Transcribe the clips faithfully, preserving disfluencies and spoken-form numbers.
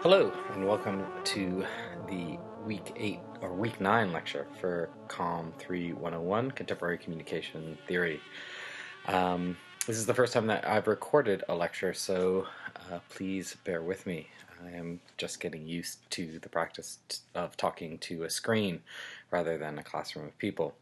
Hello, and welcome to the week eight or week nine lecture for Com three one oh one, Contemporary Communication Theory. Um, this is the first time that I've recorded a lecture, so uh, please bear with me. I am just getting used to the practice of talking to a screen rather than a classroom of people.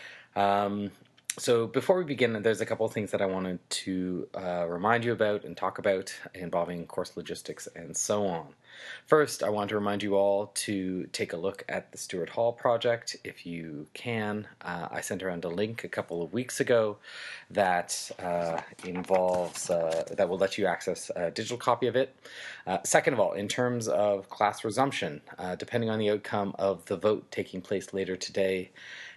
Um, So before we begin, there's a couple of things that I wanted to uh, remind you about and talk about involving course logistics and so on. First, I want to remind you all to take a look at the Stuart Hall project if you can. Uh, I sent around a link a couple of weeks ago that uh, involves, uh, that will let you access a digital copy of it. Uh, second of all, in terms of class resumption, uh, depending on the outcome of the vote taking place later today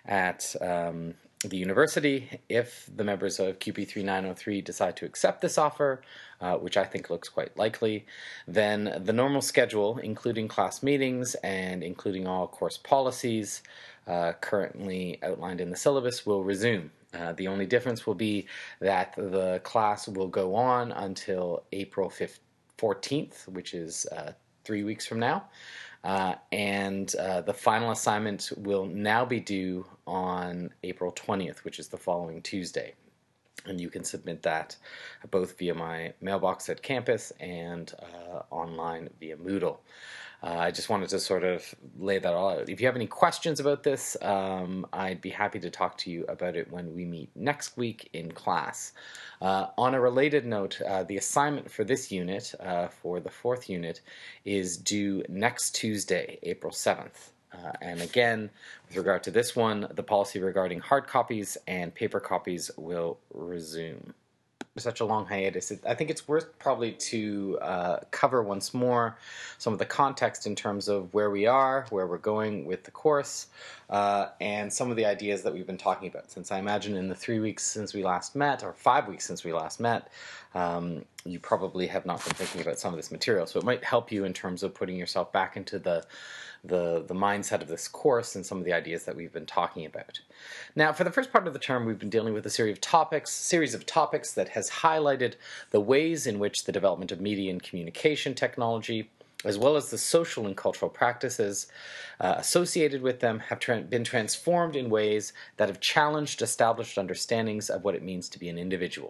at um, the university, if the members of Q P three nine oh three decide to accept this offer, uh, which I think looks quite likely, then the normal schedule, including class meetings and including all course policies uh, currently outlined in the syllabus, will resume. Uh, the only difference will be that the class will go on until April fourteenth, which is uh, three weeks from now. Uh, and uh, the final assignment will now be due on April twentieth, which is the following Tuesday. And you can submit that both via my mailbox at campus and uh, online via Moodle. Uh, I just wanted to sort of lay that all out. If you have any questions about this, um, I'd be happy to talk to you about it when we meet next week in class. Uh, on a related note, uh, the assignment for this unit, uh, for the fourth unit, is due next Tuesday, April seventh. Uh, and again, with regard to this one, the policy regarding hard copies and paper copies will resume. Such a long hiatus, I think it's worth probably to uh, cover once more some of the context in terms of where we are, where we're going with the course, uh, and some of the ideas that we've been talking about. Since I imagine in the three weeks since we last met, or five weeks since we last met, um, you probably have not been thinking about some of this material. So it might help you in terms of putting yourself back into the The, the mindset of this course and some of the ideas that we've been talking about. Now, for the first part of the term, we've been dealing with a series of topics, series of topics that has highlighted the ways in which the development of media and communication technology, as well as the social and cultural practices uh, associated with them, have tra- been transformed in ways that have challenged established understandings of what it means to be an individual,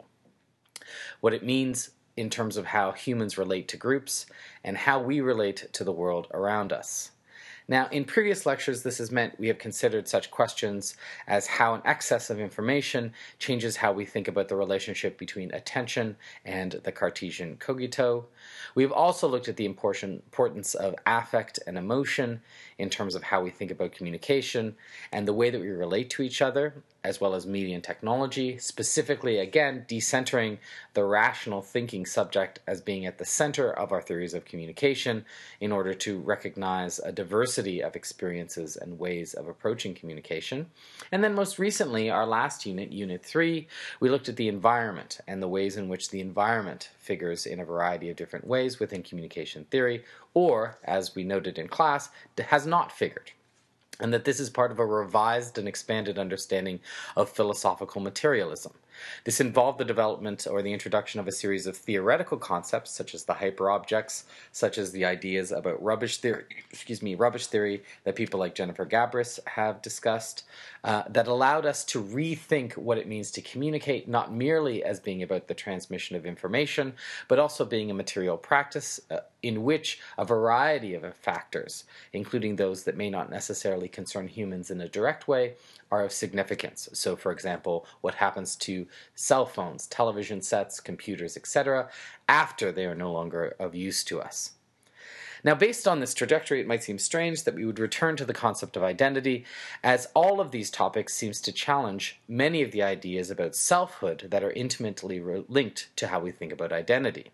what it means in terms of how humans relate to groups, and how we relate to the world around us. Now, in previous lectures, this has meant we have considered such questions as how an excess of information changes how we think about the relationship between attention and the Cartesian cogito. We have also looked at the importance of affect and emotion in terms of how we think about communication and the way that we relate to each other, as well as media and technology, specifically, again, decentering the rational thinking subject as being at the center of our theories of communication in order to recognize a diversity of experiences and ways of approaching communication. And then most recently, our last unit, Unit three, we looked at the environment and the ways in which the environment figures in a variety of different ways within communication theory, or, as we noted in class, has not figured, and that this is part of a revised and expanded understanding of philosophical materialism. This involved the development or the introduction of a series of theoretical concepts, such as the hyperobjects, such as the ideas about rubbish theory, excuse me, rubbish theory that people like Jennifer Gabrus have discussed, uh, that allowed us to rethink what it means to communicate, not merely as being about the transmission of information, but also being a material practice uh, in which a variety of factors, including those that may not necessarily concern humans in a direct way, are of significance. So, for example, what happens to cell phones, television sets, computers, et cetera, after they are no longer of use to us. Now, based on this trajectory, it might seem strange that we would return to the concept of identity, as all of these topics seems to challenge many of the ideas about selfhood that are intimately linked to how we think about identity.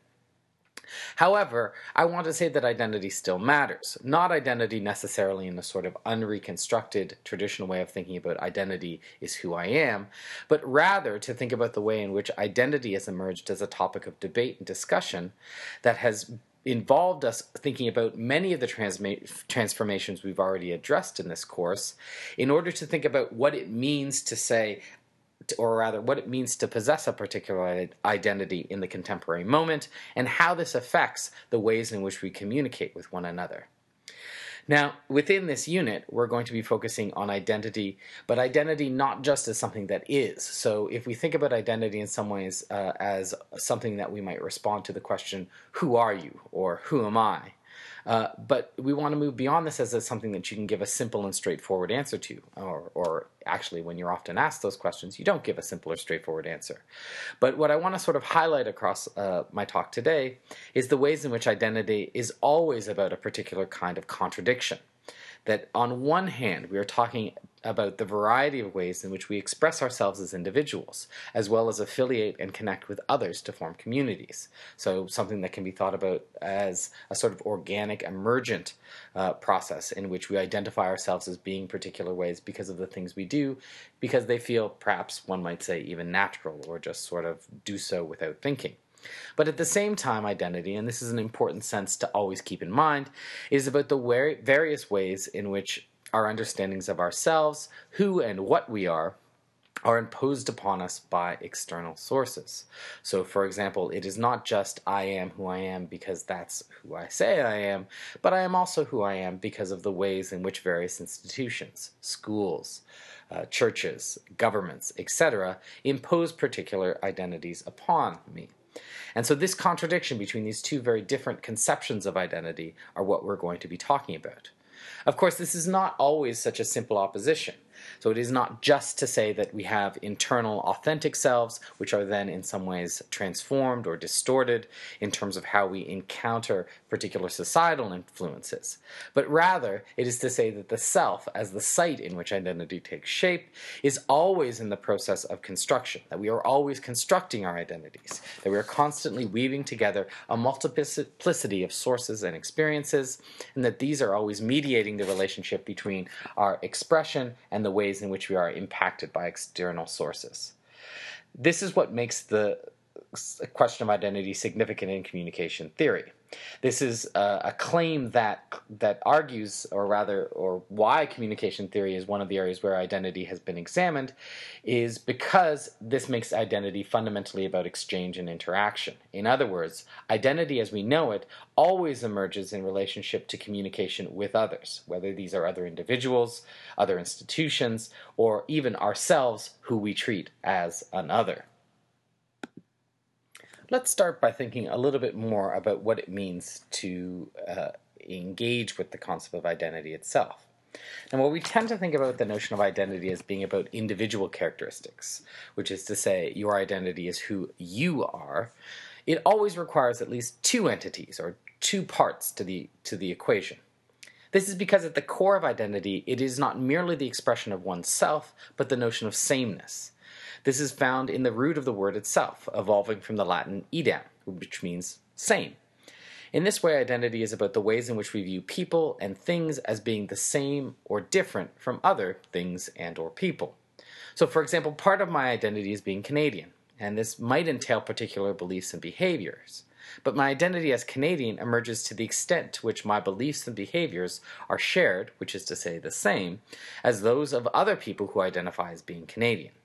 However, I want to say that identity still matters. Not identity necessarily in the sort of unreconstructed traditional way of thinking about identity is who I am, but rather to think about the way in which identity has emerged as a topic of debate and discussion that has involved us thinking about many of the transma- transformations we've already addressed in this course in order to think about what it means to say or rather what it means to possess a particular identity in the contemporary moment, and how this affects the ways in which we communicate with one another. Now, within this unit, we're going to be focusing on identity, but identity not just as something that is. So if we think about identity in some ways uh, as something that we might respond to the question, who are you, or who am I? Uh, but we want to move beyond this as a, something that you can give a simple and straightforward answer to, or, or actually when you're often asked those questions, you don't give a simple or straightforward answer. But what I want to sort of highlight across uh, my talk today is the ways in which identity is always about a particular kind of contradiction. That on one hand, we are talking about the variety of ways in which we express ourselves as individuals, as well as affiliate and connect with others to form communities. So something that can be thought about as a sort of organic, emergent uh, process in which we identify ourselves as being particular ways because of the things we do, because they feel, perhaps one might say, even natural, or just sort of do so without thinking. But at the same time, identity, and this is an important sense to always keep in mind, is about the various ways in which our understandings of ourselves, who and what we are, are imposed upon us by external sources. So, for example, it is not just I am who I am because that's who I say I am, but I am also who I am because of the ways in which various institutions, schools, uh, churches, governments, et cetera, impose particular identities upon me. And so this contradiction between these two very different conceptions of identity are what we're going to be talking about. Of course, this is not always such a simple opposition. So it is not just to say that we have internal authentic selves, which are then in some ways transformed or distorted in terms of how we encounter particular societal influences. But rather, it is to say that the self, as the site in which identity takes shape, is always in the process of construction, that we are always constructing our identities, that we are constantly weaving together a multiplicity of sources and experiences, and that these are always mediating the relationship between our expression and the ways in which we are impacted by external sources. This is what makes the question of identity significant in communication theory. This is a, a claim that that argues, or rather, or why communication theory is one of the areas where identity has been examined, is because this makes identity fundamentally about exchange and interaction. In other words, identity as we know it always emerges in relationship to communication with others, whether these are other individuals, other institutions, or even ourselves who we treat as an other. Let's start by thinking a little bit more about what it means to uh, engage with the concept of identity itself. Now, while we tend to think about the notion of identity as being about individual characteristics, which is to say your identity is who you are, it always requires at least two entities or two parts to the, to the equation. This is because at the core of identity, it is not merely the expression of oneself, but the notion of sameness. This is found in the root of the word itself, evolving from the Latin idem, which means same. In this way, identity is about the ways in which we view people and things as being the same or different from other things and or people. So, for example, part of my identity is being Canadian, and this might entail particular beliefs and behaviors. But my identity as Canadian emerges to the extent to which my beliefs and behaviors are shared, which is to say the same, as those of other people who identify as being Canadian.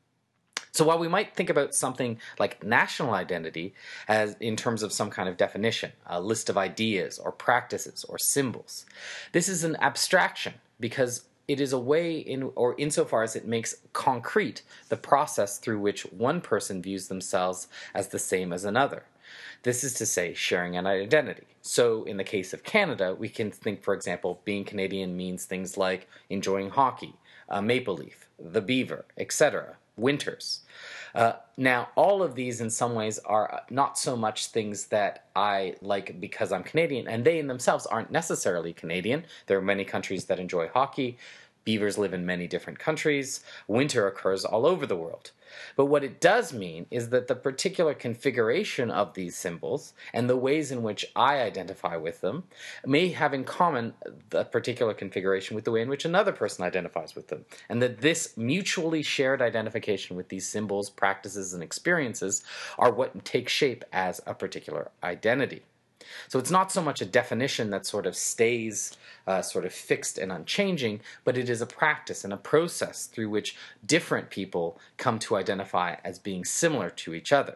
So while we might think about something like national identity as in terms of some kind of definition, a list of ideas or practices or symbols, this is an abstraction because it is a way in, or insofar as it makes concrete the process through which one person views themselves as the same as another. This is to say, sharing an identity. So in the case of Canada, we can think, for example, being Canadian means things like enjoying hockey, a maple leaf, the beaver, et cetera, winters. Uh, now, all of these in some ways are not so much things that I like because I'm Canadian, and they in themselves aren't necessarily Canadian. There are many countries that enjoy hockey. Beavers live in many different countries. Winter occurs all over the world. But what it does mean is that the particular configuration of these symbols and the ways in which I identify with them may have in common the particular configuration with the way in which another person identifies with them. And that this mutually shared identification with these symbols, practices, and experiences are what take shape as a particular identity. So it's not so much a definition that sort of stays uh, sort of fixed and unchanging, but it is a practice and a process through which different people come to identify as being similar to each other.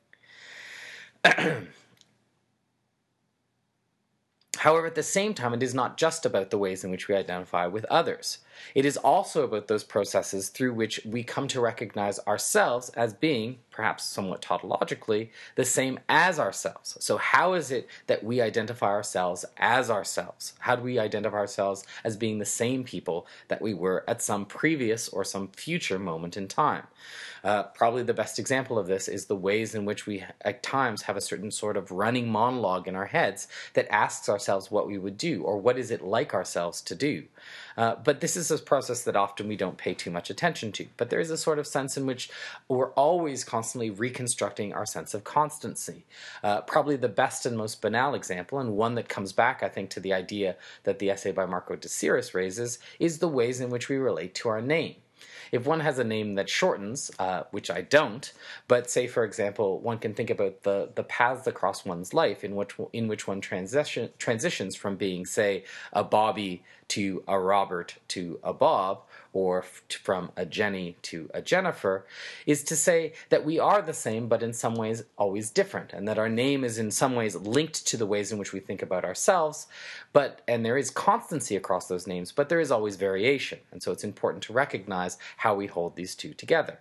However, at the same time, it is not just about the ways in which we identify with others. It is also about those processes through which we come to recognize ourselves as being, perhaps somewhat tautologically, the same as ourselves. So how is it that we identify ourselves as ourselves? How do we identify ourselves as being the same people that we were at some previous or some future moment in time? Uh, probably the best example of this is the ways in which we at times have a certain sort of running monologue in our heads that asks ourselves what we would do, or what is it like ourselves to do. Uh, but this is a process that often we don't pay too much attention to. But there is a sort of sense in which we're always constantly reconstructing our sense of constancy. Uh, probably the best and most banal example, and one that comes back, I think, to the idea that the essay by Marco de Siris raises, is the ways in which we relate to our name. If one has a name that shortens, uh, which I don't, but say, for example, one can think about the, the paths across one's life in which in which one transition, transitions from being, say, a Bobby to a Robert to a Bob, or f- from a Jenny to a Jennifer, is to say that we are the same, but in some ways always different, and that our name is in some ways linked to the ways in which we think about ourselves, but and there is constancy across those names, but there is always variation, and so it's important to recognize how we hold these two together.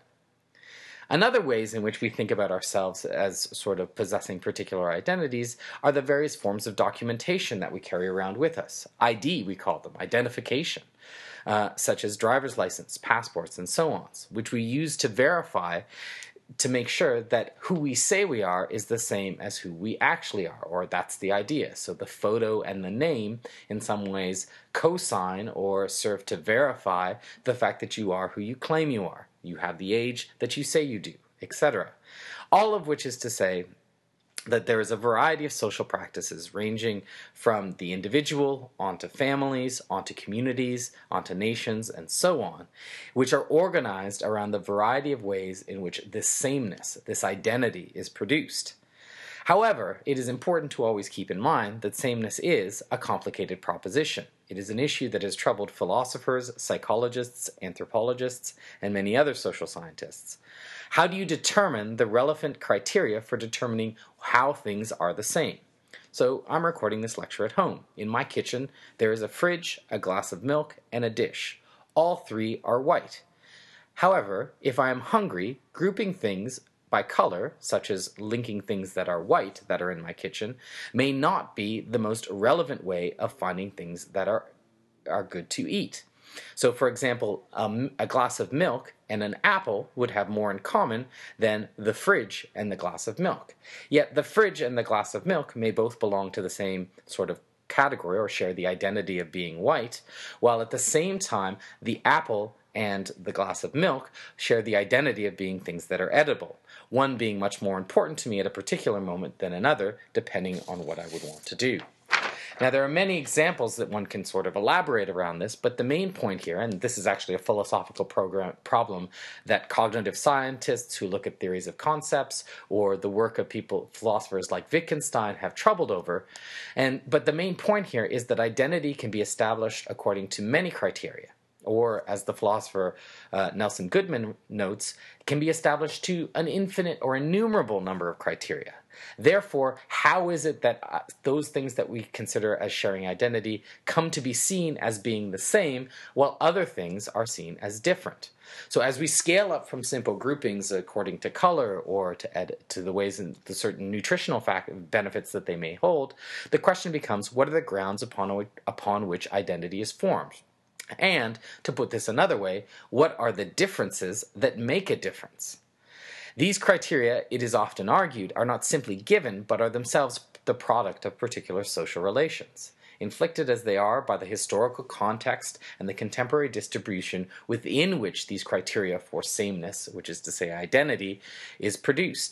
Another ways in which we think about ourselves as sort of possessing particular identities are the various forms of documentation that we carry around with us. I D, we call them, identification, uh, such as driver's license, passports, and so on, which we use to verify to make sure that who we say we are is the same as who we actually are, or that's the idea. So the photo and the name in some ways co-sign or serve to verify the fact that you are who you claim you are. You have the age that you say you do, et cetera. All of which is to say that there is a variety of social practices ranging from the individual onto families, onto communities, onto nations, and so on, which are organized around the variety of ways in which this sameness, this identity, is produced. However, it is important to always keep in mind that sameness is a complicated proposition. It is an issue that has troubled philosophers, psychologists, anthropologists, and many other social scientists. How do you determine the relevant criteria for determining how things are the same? So I'm recording this lecture at home. In my kitchen, there is a fridge, a glass of milk, and a dish. All three are white. However, if I am hungry, grouping things by color, such as linking things that are white that are in my kitchen, may not be the most relevant way of finding things that are, are good to eat. So, for example, um, a glass of milk and an apple would have more in common than the fridge and the glass of milk. Yet the fridge and the glass of milk may both belong to the same sort of category or share the identity of being white, while at the same time the apple and the glass of milk share the identity of being things that are edible, one being much more important to me at a particular moment than another, depending on what I would want to do. Now, there are many examples that one can sort of elaborate around this, but the main point here, and this is actually a philosophical program, problem that cognitive scientists who look at theories of concepts or the work of people, philosophers like Wittgenstein, have troubled over, and but the main point here is that identity can be established according to many criteria, or, as the philosopher uh, Nelson Goodman notes, can be established to an infinite or innumerable number of criteria. Therefore, how is it that uh, those things that we consider as sharing identity come to be seen as being the same, while other things are seen as different? So as we scale up from simple groupings according to color or to, ed- to the ways and the certain nutritional fact- benefits that they may hold, the question becomes, what are the grounds upon, upon which identity is formed? And, to put this another way, what are the differences that make a difference? These criteria, it is often argued, are not simply given, but are themselves the product of particular social relations, inflicted as they are by the historical context and the contemporary distribution within which these criteria for sameness, which is to say identity, is produced.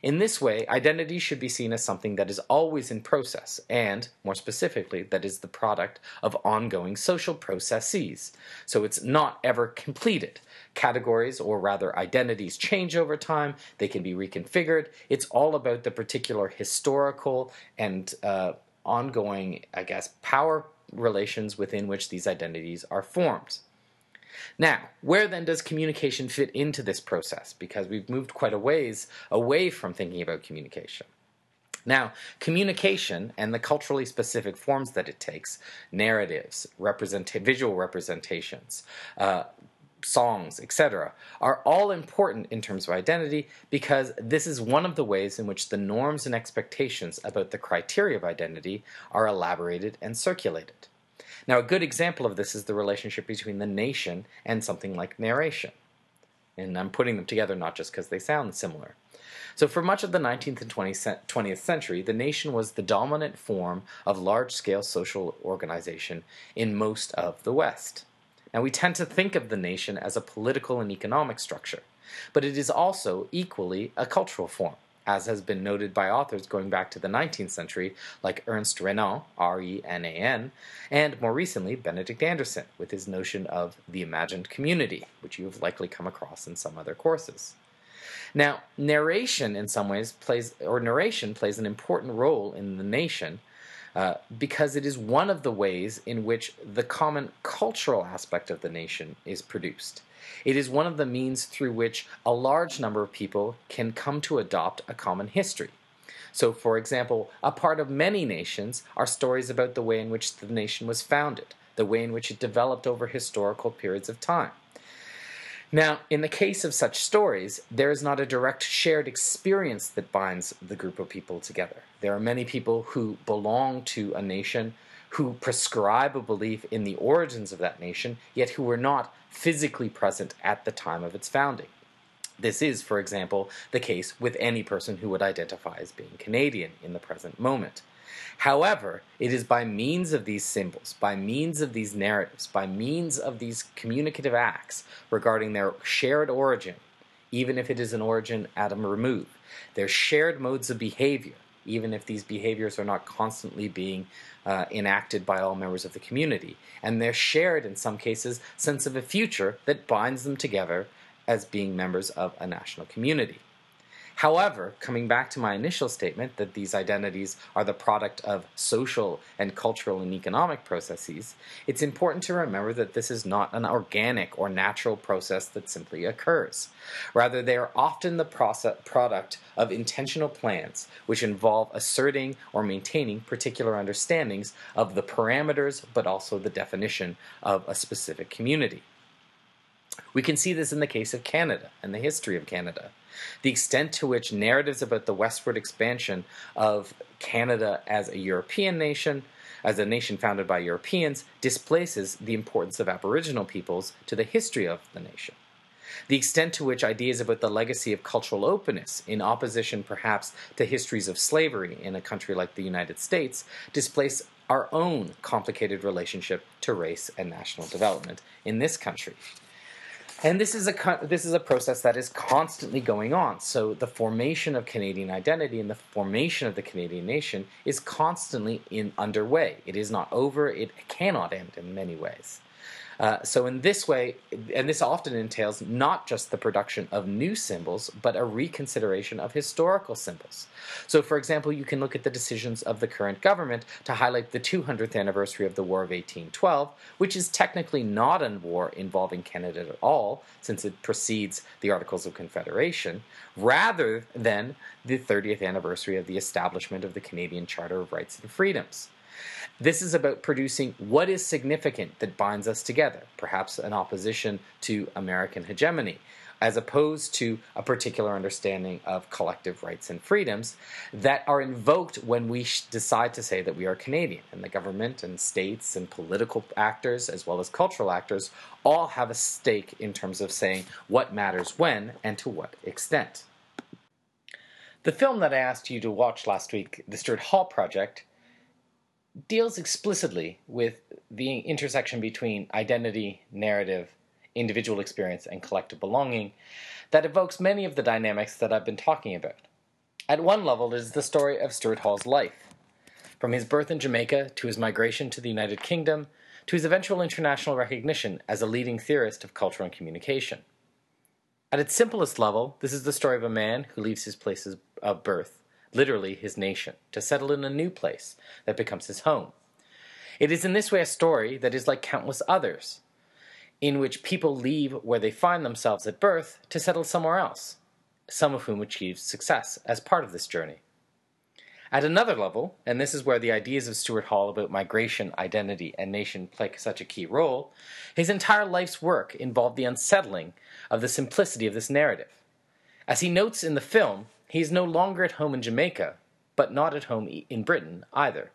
In this way, identity should be seen as something that is always in process and, more specifically, that is the product of ongoing social processes. So it's not ever completed. Categories, or rather identities, change over time. They can be reconfigured. It's all about the particular historical and uh, ongoing, I guess, power relations within which these identities are formed. Now, where then does communication fit into this process? Because we've moved quite a ways away from thinking about communication. Now, communication and the culturally specific forms that it takes, narratives, represent- visual representations, uh, songs, et cetera, are all important in terms of identity because this is one of the ways in which the norms and expectations about the criteria of identity are elaborated and circulated. Now, a good example of this is the relationship between the nation and something like narration. And I'm putting them together not just because they sound similar. So for much of the nineteenth and twentieth century, the nation was the dominant form of large-scale social organization in most of the West. Now, we tend to think of the nation as a political and economic structure, but it is also equally a cultural form, as has been noted by authors going back to the nineteenth century like Ernst Renan, R E N A N, and more recently Benedict Anderson with his notion of the imagined community, which you have likely come across in some other courses. Now, narration in some ways plays, or narration plays an important role in the nation uh, because it is one of the ways in which the common cultural aspect of the nation is produced. It is one of the means through which a large number of people can come to adopt a common history. So, for example, a part of many nations are stories about the way in which the nation was founded, the way in which it developed over historical periods of time. Now, in the case of such stories, there is not a direct shared experience that binds the group of people together. There are many people who belong to a nation, who prescribe a belief in the origins of that nation, yet who were not physically present at the time of its founding. This is, for example, the case with any person who would identify as being Canadian in the present moment. However, it is by means of these symbols, by means of these narratives, by means of these communicative acts regarding their shared origin, even if it is an origin atom remove, their shared modes of behavior, even if these behaviors are not constantly being uh, enacted by all members of the community, and their shared, in some cases, sense of a future that binds them together as being members of a national community. However, coming back to my initial statement that these identities are the product of social and cultural and economic processes, it's important to remember that this is not an organic or natural process that simply occurs. Rather, they are often the process, product of intentional plans which involve asserting or maintaining particular understandings of the parameters but also the definition of a specific community. We can see this in the case of Canada and the history of Canada. The extent to which narratives about the westward expansion of Canada as a European nation, as a nation founded by Europeans, displaces the importance of Aboriginal peoples to the history of the nation. The extent to which ideas about the legacy of cultural openness, in opposition perhaps to histories of slavery in a country like the United States, displace our own complicated relationship to race and national development in this country. And this is a this is a process that is constantly going on. So the formation of Canadian identity and the formation of the Canadian nation is constantly in underway. It is not over. It cannot end in many ways. Uh, so in this way, and this often entails not just the production of new symbols, but a reconsideration of historical symbols. So for example, you can look at the decisions of the current government to highlight the two hundredth anniversary of the War of eighteen twelve, which is technically not a war involving Canada at all, since it precedes the Articles of Confederation, rather than the thirtieth anniversary of the establishment of the Canadian Charter of Rights and Freedoms. This is about producing what is significant that binds us together, perhaps an opposition to American hegemony, as opposed to a particular understanding of collective rights and freedoms that are invoked when we decide to say that we are Canadian. And the government and states and political actors, as well as cultural actors, all have a stake in terms of saying what matters when and to what extent. The film that I asked you to watch last week, The Stuart Hall Project, deals explicitly with the intersection between identity, narrative, individual experience, and collective belonging that evokes many of the dynamics that I've been talking about. At one level, it is the story of Stuart Hall's life, from his birth in Jamaica to his migration to the United Kingdom to his eventual international recognition as a leading theorist of culture and communication. At its simplest level, this is the story of a man who leaves his place of birth, literally his nation, to settle in a new place that becomes his home. It is in this way a story that is like countless others, in which people leave where they find themselves at birth to settle somewhere else, some of whom achieve success as part of this journey. At another level, and this is where the ideas of Stuart Hall about migration, identity, and nation play such a key role, his entire life's work involved the unsettling of the simplicity of this narrative. As he notes in the film, he is no longer at home in Jamaica, but not at home in Britain either.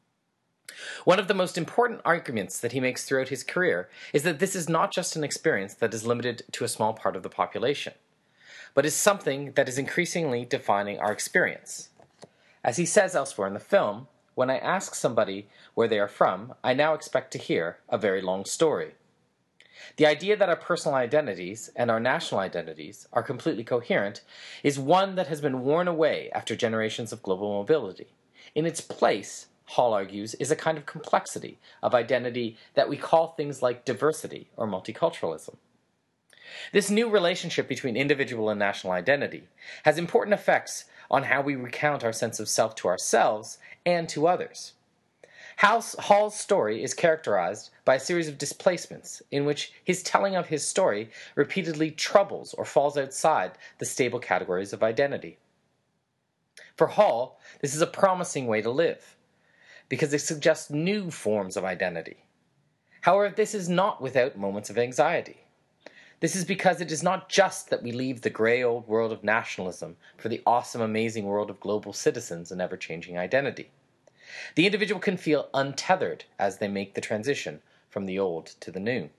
One of the most important arguments that he makes throughout his career is that this is not just an experience that is limited to a small part of the population, but is something that is increasingly defining our experience. As he says elsewhere in the film, when I ask somebody where they are from, I now expect to hear a very long story. The idea that our personal identities and our national identities are completely coherent is one that has been worn away after generations of global mobility. In its place, Hall argues, is a kind of complexity of identity that we call things like diversity or multiculturalism. This new relationship between individual and national identity has important effects on how we recount our sense of self to ourselves and to others. Hall's story is characterized by a series of displacements in which his telling of his story repeatedly troubles or falls outside the stable categories of identity. For Hall, this is a promising way to live, because it suggests new forms of identity. However, this is not without moments of anxiety. This is because it is not just that we leave the grey old world of nationalism for the awesome, amazing world of global citizens and ever-changing identity. The individual can feel untethered as they make the transition from the old to the new.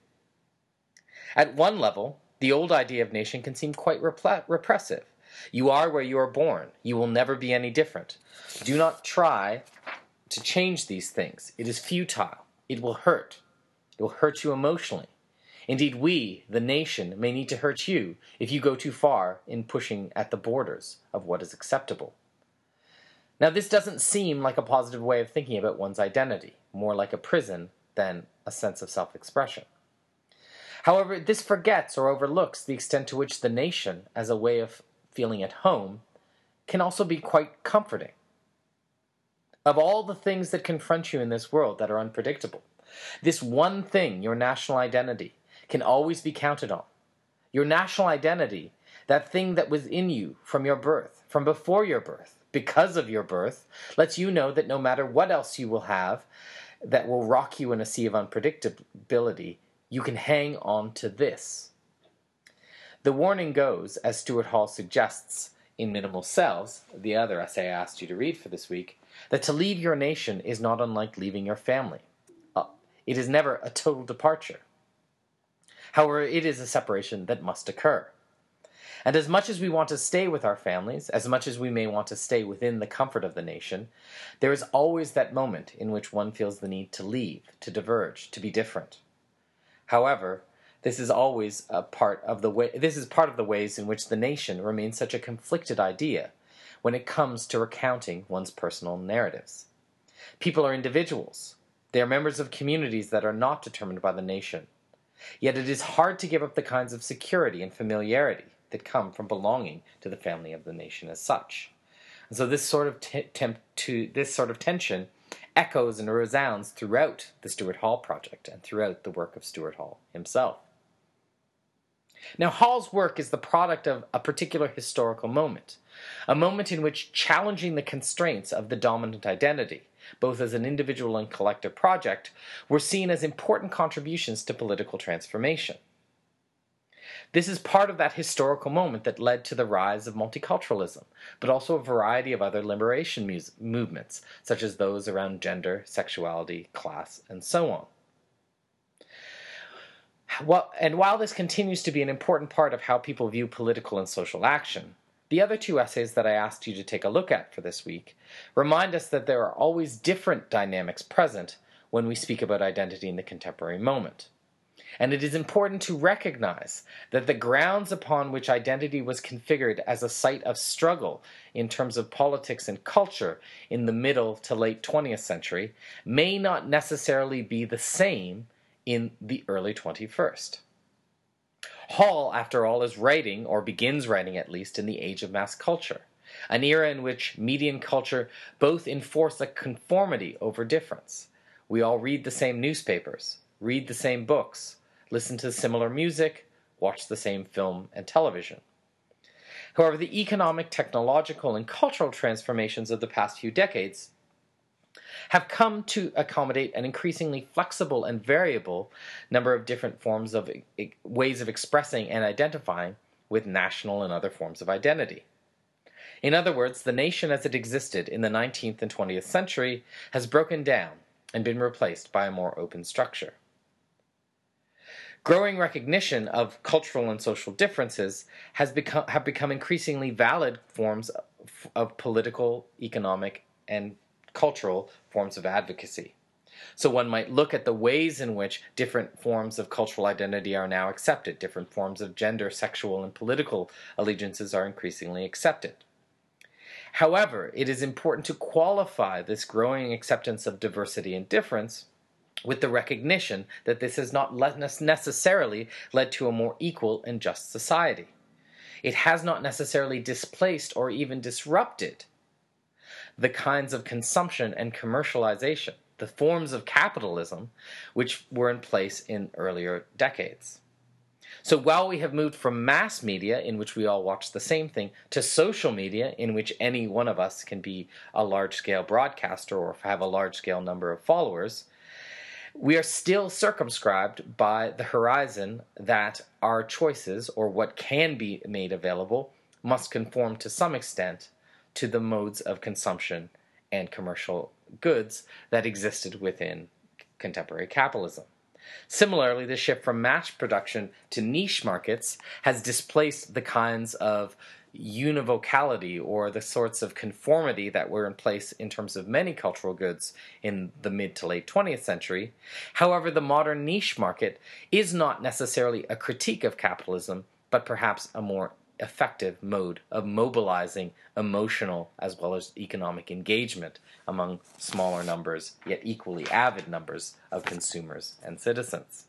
At one level, the old idea of nation can seem quite repl- repressive. You are where you are born. You will never be any different. Do not try to change these things. It is futile. It will hurt. It will hurt you emotionally. Indeed, we, the nation, may need to hurt you if you go too far in pushing at the borders of what is acceptable. Now, this doesn't seem like a positive way of thinking about one's identity, more like a prison than a sense of self-expression. However, this forgets or overlooks the extent to which the nation, as a way of feeling at home, can also be quite comforting. Of all the things that confront you in this world that are unpredictable, this one thing, your national identity, can always be counted on. Your national identity, that thing that was in you from your birth, from before your birth, because of your birth, lets you know that no matter what else you will have that will rock you in a sea of unpredictability, you can hang on to this. The warning goes, as Stuart Hall suggests in Minimal Cells, the other essay I asked you to read for this week, that to leave your nation is not unlike leaving your family. Uh, it is never a total departure. However, it is a separation that must occur. And as much as we want to stay with our families, as much as we may want to stay within the comfort of the nation, there is always that moment in which one feels the need to leave, to diverge, to be different. However, this is always a part of the way, this is part of the ways in which the nation remains such a conflicted idea when it comes to recounting one's personal narratives. People are individuals. They are members of communities that are not determined by the nation. Yet it is hard to give up the kinds of security and familiarity that come from belonging to the family of the nation as such. And so this sort of t- temp- to this sort of tension echoes and resounds throughout the Stuart Hall project and throughout the work of Stuart Hall himself. Now, Hall's work is the product of a particular historical moment, a moment in which challenging the constraints of the dominant identity, both as an individual and collective project, were seen as important contributions to political transformation. This is part of that historical moment that led to the rise of multiculturalism, but also a variety of other liberation mu- movements, such as those around gender, sexuality, class, and so on. Well, and while this continues to be an important part of how people view political and social action, the other two essays that I asked you to take a look at for this week remind us that there are always different dynamics present when we speak about identity in the contemporary moment. And it is important to recognize that the grounds upon which identity was configured as a site of struggle in terms of politics and culture in the middle to late twentieth century may not necessarily be the same in the early twenty-first. Hall, after all, is writing, or begins writing at least, in the age of mass culture, an era in which media and culture both enforce a conformity over difference. We all read the same newspapers, read the same books, listen to similar music, watch the same film and television. However, the economic, technological, and cultural transformations of the past few decades have come to accommodate an increasingly flexible and variable number of different forms of ways of expressing and identifying with national and other forms of identity. In other words, the nation as it existed in the nineteenth and twentieth century has broken down and been replaced by a more open structure. Growing recognition of cultural and social differences has become, have become increasingly valid forms of, of political, economic, and cultural forms of advocacy. So one might look at the ways in which different forms of cultural identity are now accepted. Different forms of gender, sexual, and political allegiances are increasingly accepted. However, it is important to qualify this growing acceptance of diversity and difference with the recognition that this has not necessarily led to a more equal and just society. It has not necessarily displaced or even disrupted the kinds of consumption and commercialization, the forms of capitalism, which were in place in earlier decades. So while we have moved from mass media, in which we all watch the same thing, to social media, in which any one of us can be a large-scale broadcaster or have a large-scale number of followers, we are still circumscribed by the horizon that our choices, or what can be made available, must conform to some extent to the modes of consumption and commercial goods that existed within contemporary capitalism. Similarly, the shift from mass production to niche markets has displaced the kinds of univocality or the sorts of conformity that were in place in terms of many cultural goods in the mid to late twentieth century. However, the modern niche market is not necessarily a critique of capitalism, but perhaps a more effective mode of mobilizing emotional as well as economic engagement among smaller numbers, yet equally avid numbers of consumers and citizens.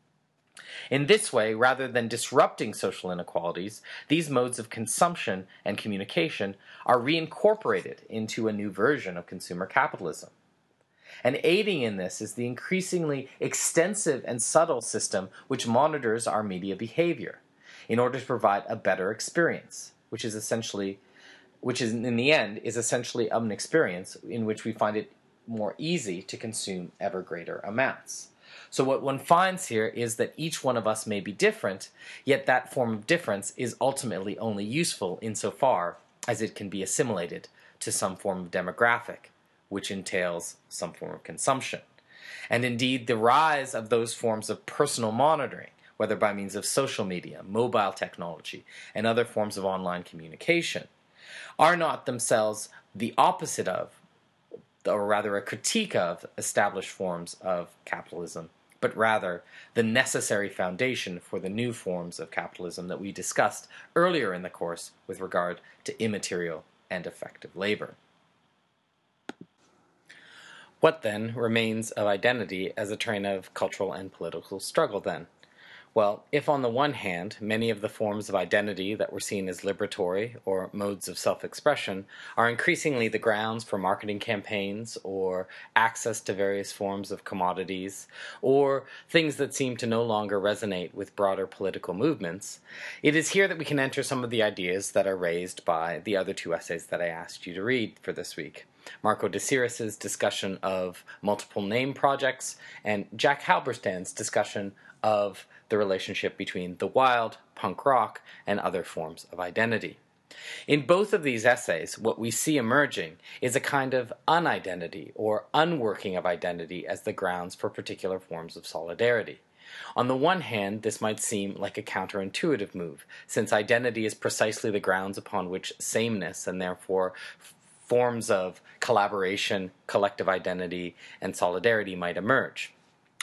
In this way, rather than disrupting social inequalities, these modes of consumption and communication are reincorporated into a new version of consumer capitalism. And aiding in this is the increasingly extensive and subtle system which monitors our media behavior in order to provide a better experience, which is essentially, which is in the end, is essentially an experience in which we find it more easy to consume ever greater amounts. So what one finds here is that each one of us may be different, yet that form of difference is ultimately only useful insofar as it can be assimilated to some form of demographic, which entails some form of consumption. And indeed, the rise of those forms of personal monitoring, whether by means of social media, mobile technology, and other forms of online communication, are not themselves the opposite of, or rather a critique of, established forms of capitalism, but rather the necessary foundation for the new forms of capitalism that we discussed earlier in the course with regard to immaterial and effective labor. What then remains of identity as a train of cultural and political struggle then? Well, if on the one hand, many of the forms of identity that were seen as liberatory or modes of self-expression are increasingly the grounds for marketing campaigns or access to various forms of commodities or things that seem to no longer resonate with broader political movements, it is here that we can enter some of the ideas that are raised by the other two essays that I asked you to read for this week. Marco de Siris's discussion of multiple name projects and Jack Halberstam's discussion of the relationship between the wild, punk rock, and other forms of identity. In both of these essays, what we see emerging is a kind of unidentity or unworking of identity as the grounds for particular forms of solidarity. On the one hand, this might seem like a counterintuitive move, since identity is precisely the grounds upon which sameness and therefore forms of collaboration, collective identity, and solidarity might emerge.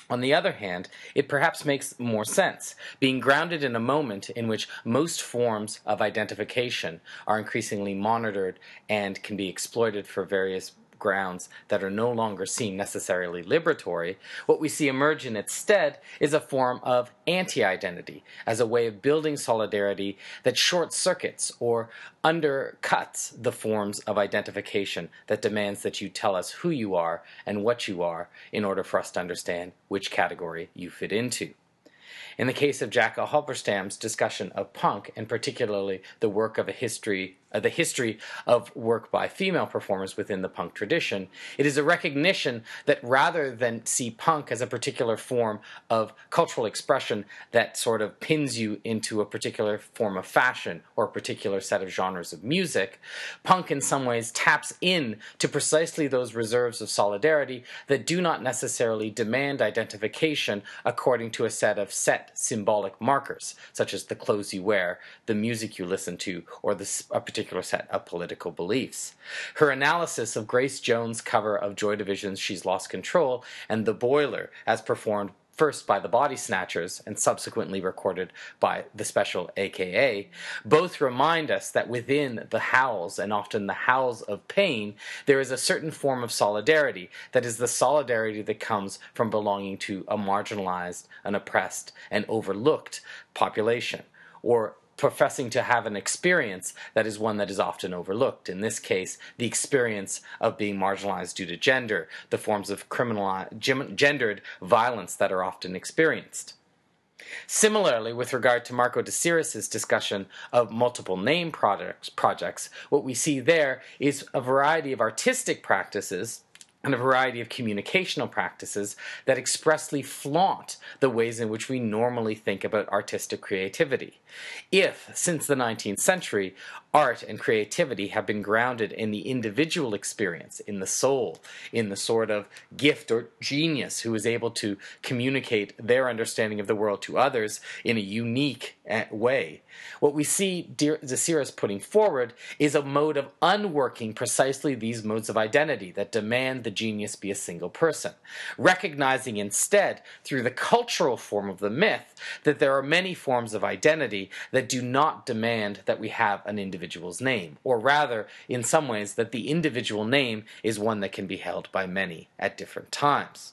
On the other hand, it perhaps makes more sense, being grounded in a moment in which most forms of identification are increasingly monitored and can be exploited for various grounds that are no longer seen necessarily liberatory. What we see emerge in its stead is a form of anti-identity, as a way of building solidarity that short-circuits or undercuts the forms of identification that demands that you tell us who you are and what you are in order for us to understand which category you fit into. In the case of Jacka Halberstam's discussion of punk, and particularly the work of a history, uh, the history of work by female performers within the punk tradition, it is a recognition that rather than see punk as a particular form of cultural expression that sort of pins you into a particular form of fashion or a particular set of genres of music, punk in some ways taps in to precisely those reserves of solidarity that do not necessarily demand identification according to a set of set symbolic markers, such as the clothes you wear, the music you listen to, or the, a particular set of political beliefs. Her analysis of Grace Jones' cover of Joy Division's She's Lost Control and The Boiler, as performed first by the Body Snatchers and subsequently recorded by the Special A K A, both remind us that within the howls, and often the howls of pain, there is a certain form of solidarity that is the solidarity that comes from belonging to a marginalized, an oppressed, and overlooked population, or professing to have an experience that is one that is often overlooked. In this case, the experience of being marginalized due to gender, the forms of criminal, gendered violence that are often experienced. Similarly, with regard to Marco de Siris's discussion of multiple name projects, projects, what we see there is a variety of artistic practices and a variety of communicational practices that expressly flaunt the ways in which we normally think about artistic creativity. If, since the nineteenth century, art and creativity have been grounded in the individual experience, in the soul, in the sort of gift or genius who is able to communicate their understanding of the world to others in a unique way, what we see de Siris putting forward is a mode of unworking precisely these modes of identity that demand the genius be a single person, recognizing instead, through the cultural form of the myth, that there are many forms of identity that do not demand that we have an individual's name, or rather, in some ways, that the individual name is one that can be held by many at different times.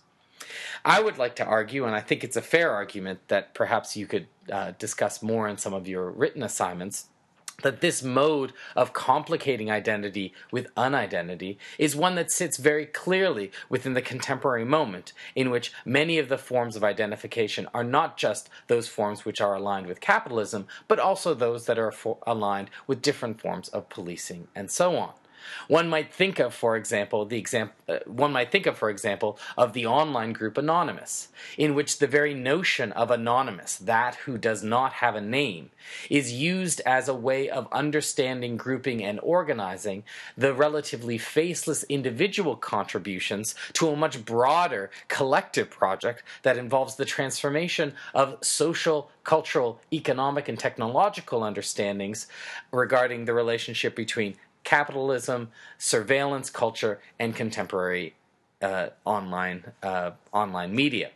I would like to argue, and I think it's a fair argument that perhaps you could uh, discuss more in some of your written assignments, that this mode of complicating identity with unidentity is one that sits very clearly within the contemporary moment, in which many of the forms of identification are not just those forms which are aligned with capitalism, but also those that are aligned with different forms of policing and so on. One might think of, for example, the example. Uh, one might think of, for example, of the online group Anonymous, in which the very notion of anonymous, that who does not have a name, is used as a way of understanding, grouping, and organizing the relatively faceless individual contributions to a much broader collective project that involves the transformation of social, cultural, economic, and technological understandings regarding the relationship between capitalism, surveillance culture, and contemporary uh, online uh, online media.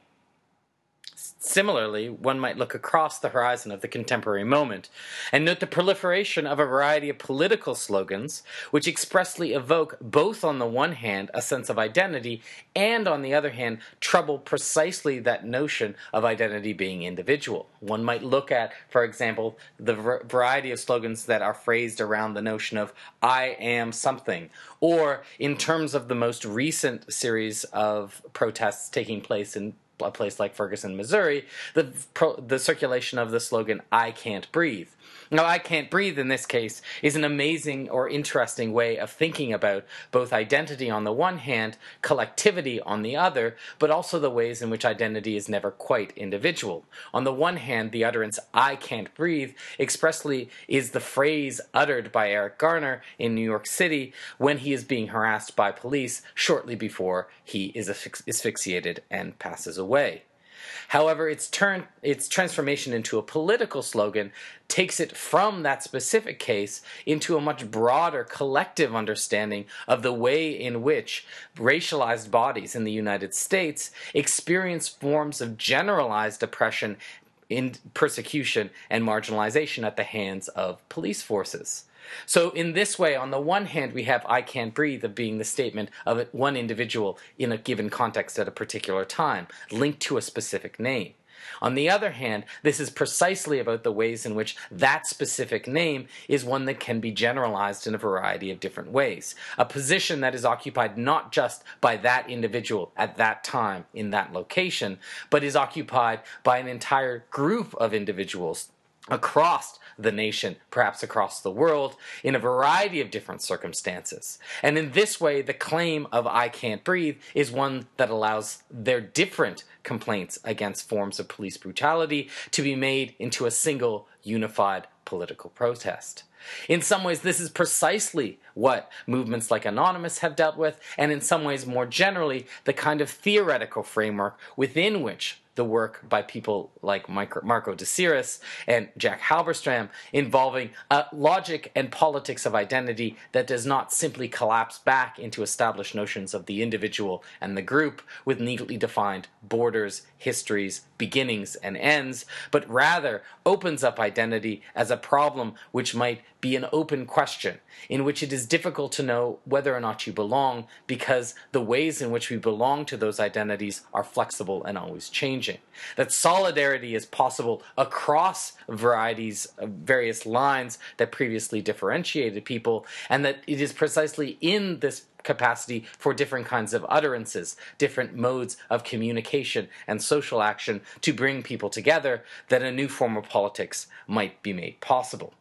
Similarly, one might look across the horizon of the contemporary moment and note the proliferation of a variety of political slogans which expressly evoke both on the one hand a sense of identity and on the other hand trouble precisely that notion of identity being individual. One might look at, for example, the variety of slogans that are phrased around the notion of I am something, or in terms of the most recent series of protests taking place in a place like Ferguson, Missouri, the pro, the circulation of the slogan, I can't breathe. Now, I can't breathe in this case is an amazing or interesting way of thinking about both identity on the one hand, collectivity on the other, but also the ways in which identity is never quite individual. On the one hand, the utterance, I can't breathe, expressly is the phrase uttered by Eric Garner in New York City when he is being harassed by police shortly before he is asphyxiated and passes away. However, its turn, its transformation into a political slogan takes it from that specific case into a much broader collective understanding of the way in which racialized bodies in the United States experience forms of generalized oppression, in persecution, and marginalization at the hands of police forces. So in this way, on the one hand, we have "I can't breathe" of being the statement of one individual in a given context at a particular time, linked to a specific name. On the other hand, this is precisely about the ways in which that specific name is one that can be generalized in a variety of different ways. A position that is occupied not just by that individual at that time in that location, but is occupied by an entire group of individuals across the nation, perhaps across the world, in a variety of different circumstances. And in this way, the claim of "I can't breathe" is one that allows their different complaints against forms of police brutality to be made into a single, unified political protest. In some ways, this is precisely what movements like Anonymous have dealt with, and in some ways, more generally, the kind of theoretical framework within which the work by people like Marco de Siris and Jack Halberstam involving a logic and politics of identity that does not simply collapse back into established notions of the individual and the group with neatly defined borders, histories, beginnings, and ends, but rather opens up identity as a problem which might be an open question, in which it is difficult to know whether or not you belong, because the ways in which we belong to those identities are flexible and always changing. That solidarity is possible across varieties of various lines that previously differentiated people, and that it is precisely in this capacity for different kinds of utterances, different modes of communication and social action to bring people together, that a new form of politics might be made possible.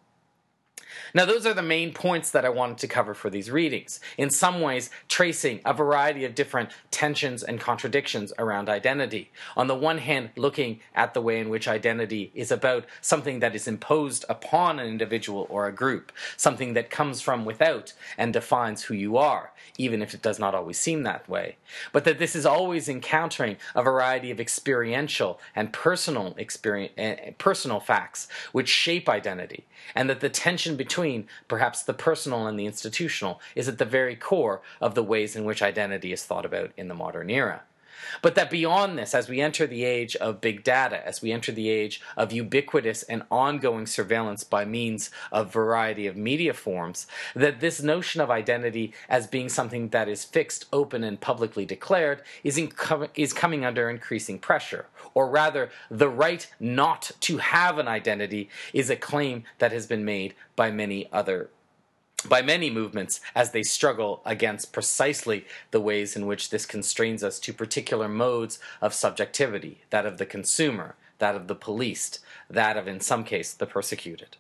Now, those are the main points that I wanted to cover for these readings, in some ways tracing a variety of different tensions and contradictions around identity. On the one hand, looking at the way in which identity is about something that is imposed upon an individual or a group, something that comes from without and defines who you are, even if it does not always seem that way. But that this is always encountering a variety of experiential and personal, experience, uh, personal facts which shape identity, and that the tension between perhaps the personal and the institutional is at the very core of the ways in which identity is thought about in the modern era. But that beyond this, as we enter the age of big data, as we enter the age of ubiquitous and ongoing surveillance by means of variety of media forms, that this notion of identity as being something that is fixed, open, and publicly declared is, inco- is coming under increasing pressure. Or rather, the right not to have an identity is a claim that has been made by many other by many movements as they struggle against precisely the ways in which this constrains us to particular modes of subjectivity, that of the consumer, that of the policed, that of, in some case, the persecuted.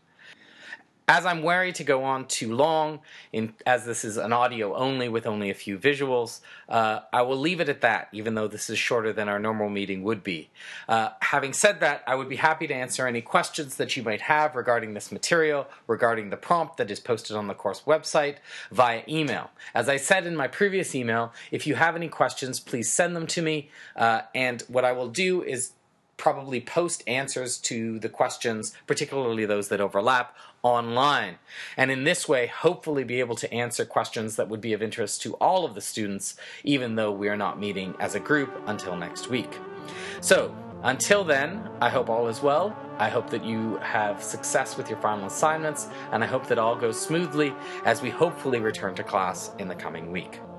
As I'm wary to go on too long, in, as this is an audio only with only a few visuals, uh, I will leave it at that, even though this is shorter than our normal meeting would be. Uh, having said that, I would be happy to answer any questions that you might have regarding this material, regarding the prompt that is posted on the course website, via email. As I said in my previous email, if you have any questions, please send them to me, uh, and what I will do is probably post answers to the questions, particularly those that overlap, online. And in this way, hopefully be able to answer questions that would be of interest to all of the students, even though we are not meeting as a group until next week. So, until then, I hope all is well. I hope that you have success with your final assignments, and I hope that all goes smoothly as we hopefully return to class in the coming week.